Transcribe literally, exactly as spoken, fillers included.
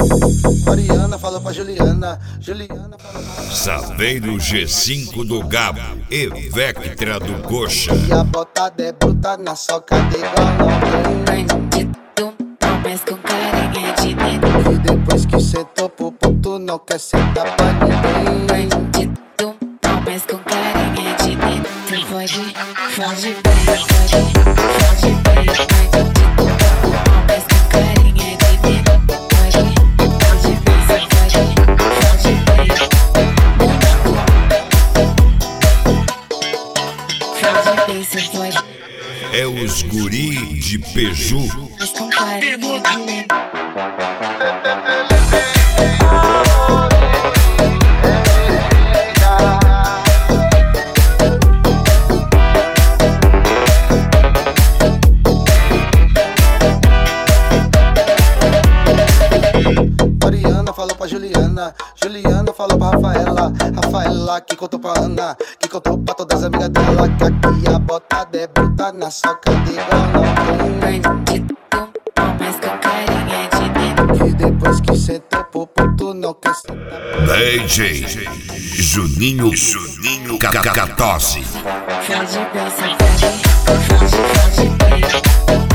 Mariana falou pra Juliana, Juliana falou pra... Saveiro G cinco do Gabo e Vectra do Coxa. E a botada é bruta na socada igual não tem. Bandido, mas com carinha de dentro. E depois que sentou pro puto não quer sentar pra ninguém. Bandido, mas com carinha de dentro. Foge, foge bem, foge, foge bem. Bandido, mas com carinha de dentro. Foge, foge bem, foge, foge bem. Foge bem, se foge. É os guri de Peju. Mas com carinha de dentro. Mariana falou pra Juliana, Juliana falou pra Rafaela, Rafaela que contou pra Ana, que contou pra todas as amigas dela, que aqui a botada é bruta na socada igual não tem. Bandido, mas com carinha de dentro. E depois que sentou pro puto não quer sentar pra... D J Juninho Juninho Cacatose. Foge bem, se foge, foge, foge bem.